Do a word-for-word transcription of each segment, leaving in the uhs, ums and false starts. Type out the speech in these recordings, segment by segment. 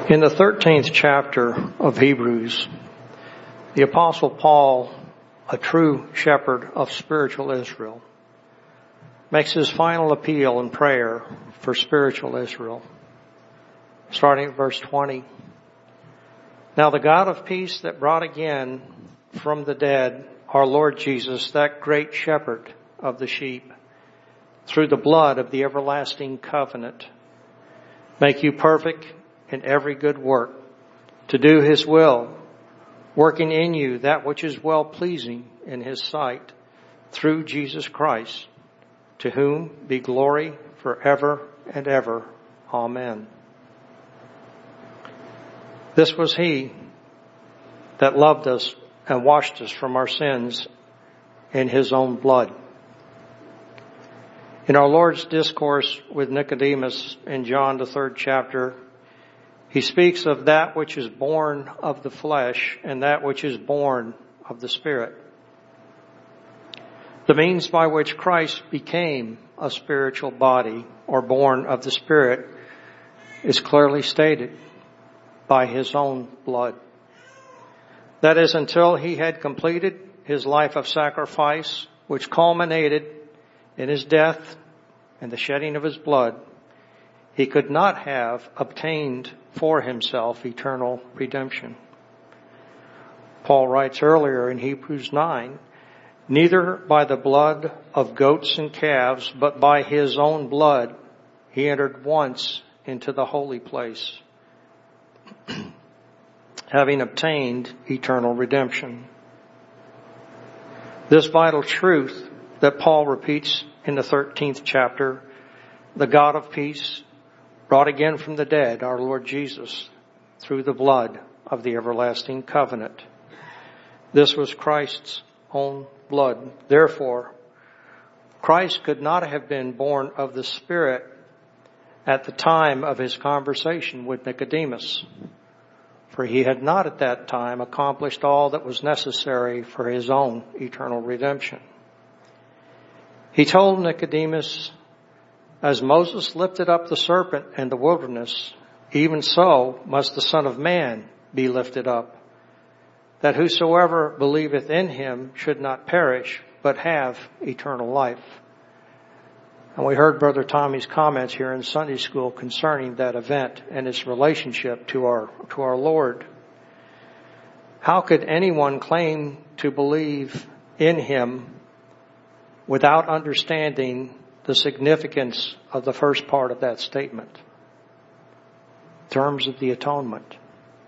In the thirteenth chapter of Hebrews, the Apostle Paul, a true shepherd of spiritual Israel, makes his final appeal and prayer for spiritual Israel. Starting at verse twenty. Now the God of peace that brought again from the dead our Lord Jesus, that great shepherd of the sheep, through the blood of the everlasting covenant, make you perfect in every good work, to do his will, working in you that which is well-pleasing in his sight, through Jesus Christ, to whom be glory forever and ever. Amen. This was he that loved us and washed us from our sins in his own blood. In our Lord's discourse with Nicodemus in John, the third chapter, he speaks of that which is born of the flesh and that which is born of the Spirit. The means by which Christ became a spiritual body or born of the Spirit is clearly stated by his own blood. That is, until he had completed his life of sacrifice, which culminated in his death and the shedding of his blood, he could not have obtained for himself eternal redemption. Paul writes earlier in Hebrews nine, neither by the blood of goats and calves, but by his own blood, he entered once into the holy place, having obtained eternal redemption. This vital truth that Paul repeats in the thirteenth chapter, the God of peace brought again from the dead our Lord Jesus through the blood of the everlasting covenant. This was Christ's own blood. Therefore, Christ could not have been born of the Spirit at the time of his conversation with Nicodemus, for he had not at that time accomplished all that was necessary for his own eternal redemption. He told Nicodemus, as Moses lifted up the serpent in the wilderness, even so must the Son of Man be lifted up, that whosoever believeth in him should not perish, but have eternal life. And we heard Brother Tommy's comments here in Sunday school concerning that event and its relationship to our, to our Lord. How could anyone claim to believe in him without understanding the significance of the first part of that statement? In terms of the atonement.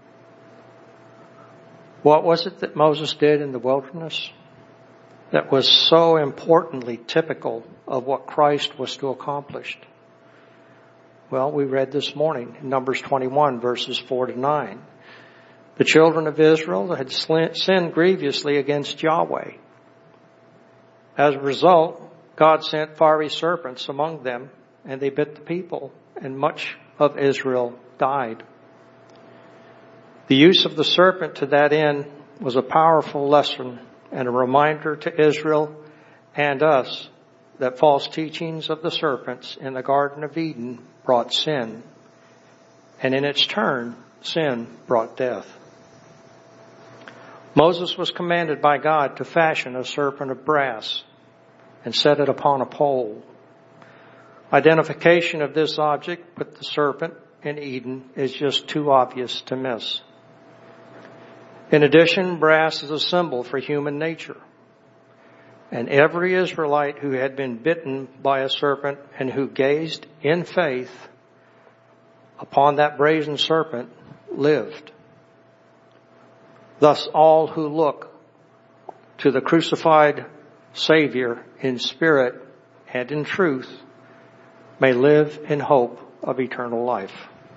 What was it that Moses did in the wilderness that was so importantly typical of what Christ was to accomplish? Well, we read this morning in Numbers twenty-one, verses four to nine. The children of Israel had sinned grievously against Yahweh. As a result, God sent fiery serpents among them, and they bit the people, and much of Israel died. The use of the serpent to that end was a powerful lesson and a reminder to Israel and us that false teachings of the serpents in the Garden of Eden brought sin, and in its turn, sin brought death. Moses was commanded by God to fashion a serpent of brass and set it upon a pole. Identification of this object with the serpent in Eden is just too obvious to miss. In addition, brass is a symbol for human nature. And every Israelite who had been bitten by a serpent and who gazed in faith upon that brazen serpent lived. Thus, all who look to the crucified Savior in spirit and in truth may live in hope of eternal life.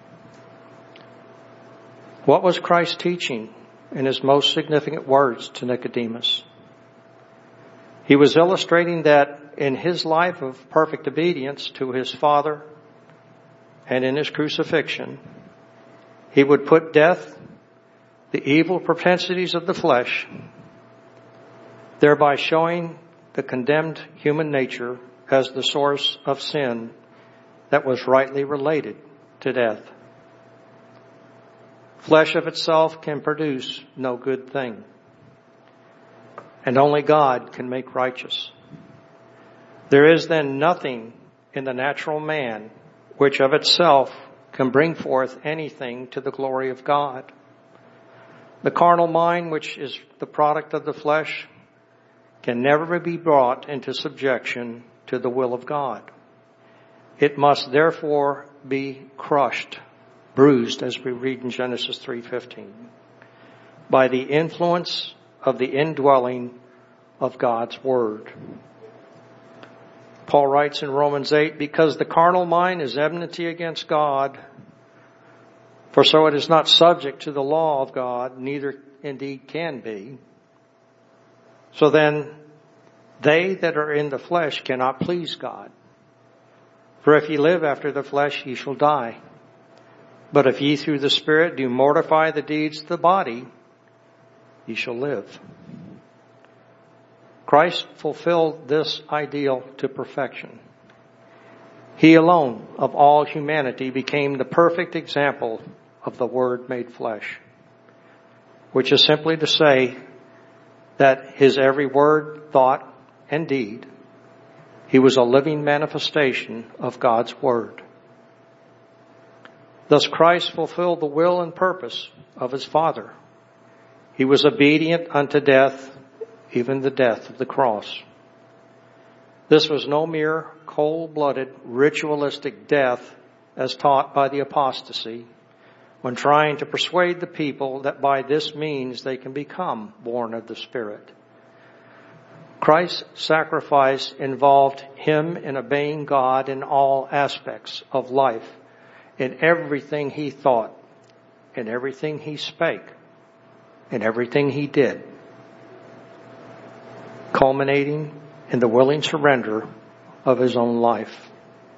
What was Christ teaching in his most significant words to Nicodemus? He was illustrating that in his life of perfect obedience to his Father and in his crucifixion, he would put death, the evil propensities of the flesh, thereby showing the condemned human nature as the source of sin that was rightly related to death. Flesh of itself can produce no good thing, and only God can make righteous. There is then nothing in the natural man which of itself can bring forth anything to the glory of God. The carnal mind, which is the product of the flesh, can never be brought into subjection to the will of God. It must therefore be crushed, bruised, as we read in Genesis three fifteen, by the influence of the indwelling of God's Word. Paul writes in Romans eight, because the carnal mind is enmity against God, for so it is not subject to the law of God, neither indeed can be. So then, they that are in the flesh cannot please God. For if ye live after the flesh, ye shall die. But if ye through the Spirit do mortify the deeds of the body, ye shall live. Christ fulfilled this ideal to perfection. He alone of all humanity became the perfect example of the Word made flesh, which is simply to say that his every word, thought, and deed, he was a living manifestation of God's Word. Thus Christ fulfilled the will and purpose of his Father. He was obedient unto death, even the death of the cross. This was no mere cold-blooded, ritualistic death as taught by the apostasy when trying to persuade the people that by this means they can become born of the Spirit. Christ's sacrifice involved him in obeying God in all aspects of life, in everything he thought, in everything he spake, in everything he did, culminating in the willing surrender of his own life.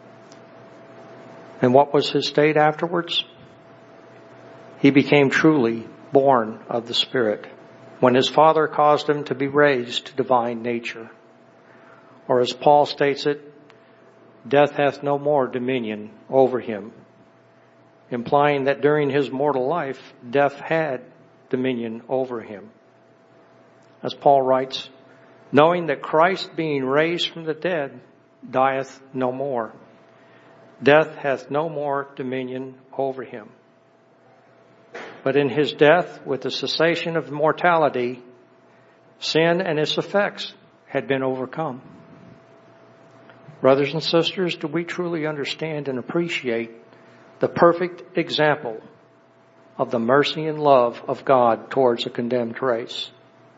And what was his state afterwards? He became truly born of the Spirit when his Father caused him to be raised to divine nature. Or as Paul states it, death hath no more dominion over him, implying that during his mortal life, death had dominion over him. As Paul writes, knowing that Christ being raised from the dead dieth no more. Death hath no more dominion over him. But in his death, with the cessation of mortality, sin and its effects had been overcome. Brothers and sisters, do we truly understand and appreciate the perfect example of the mercy and love of God towards a condemned race?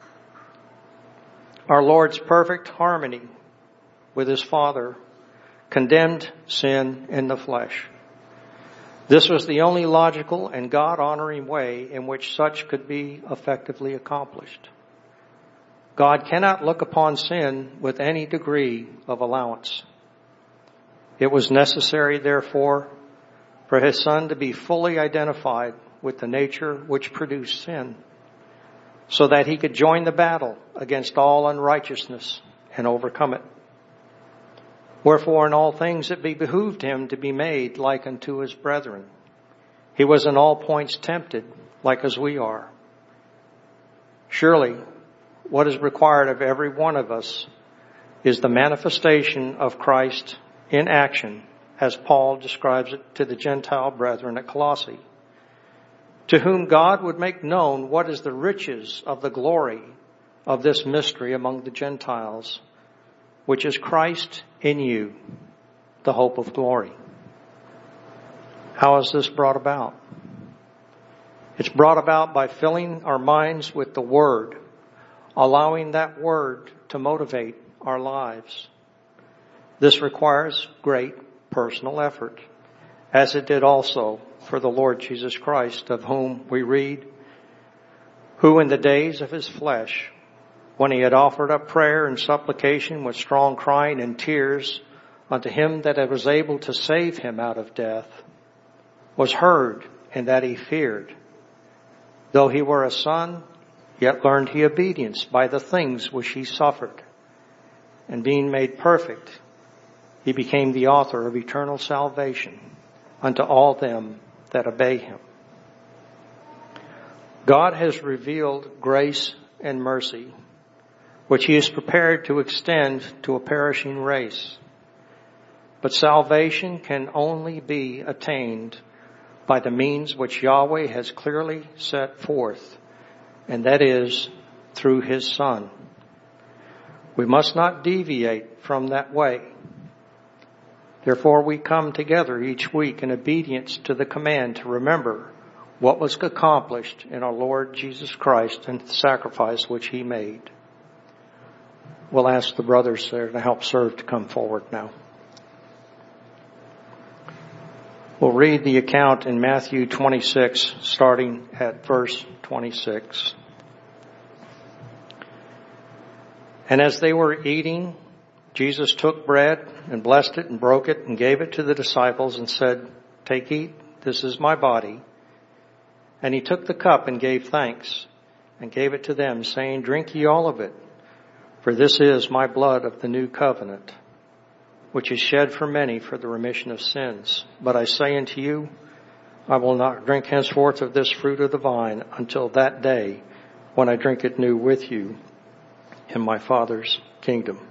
Our Lord's perfect harmony with his Father condemned sin in the flesh. This was the only logical and God-honoring way in which such could be effectively accomplished. God cannot look upon sin with any degree of allowance. It was necessary, therefore, for his Son to be fully identified with the nature which produced sin, so that he could join the battle against all unrighteousness and overcome it. Wherefore in all things it behooved him to be made like unto his brethren. He was in all points tempted, like as we are. Surely, what is required of every one of us is the manifestation of Christ in action, as Paul describes it to the Gentile brethren at Colossae, to whom God would make known what is the riches of the glory of this mystery among the Gentiles, which is Christ in you, the hope of glory. How is this brought about? It's brought about by filling our minds with the Word, allowing that Word to motivate our lives. This requires great personal effort, as it did also for the Lord Jesus Christ, of whom we read, who in the days of his flesh, when he had offered up prayer and supplication with strong crying and tears unto him that was able to save him out of death, was heard, and that he feared. Though he were a son, yet learned he obedience by the things which he suffered. And being made perfect, he became the author of eternal salvation unto all them that obey him. God has revealed grace and mercy, which he is prepared to extend to a perishing race. But salvation can only be attained by the means which Yahweh has clearly set forth, and that is through his Son. We must not deviate from that way. Therefore, we come together each week in obedience to the command to remember what was accomplished in our Lord Jesus Christ and the sacrifice which he made. We'll ask the brothers there to help serve to come forward now. We'll read the account in Matthew twenty-six, starting at verse twenty-six. And as they were eating, Jesus took bread and blessed it and broke it and gave it to the disciples and said, "Take, eat, this is my body." And he took the cup and gave thanks and gave it to them, saying, "Drink ye all of it, for this is my blood of the new covenant, which is shed for many for the remission of sins. But I say unto you, I will not drink henceforth of this fruit of the vine until that day when I drink it new with you in my Father's kingdom."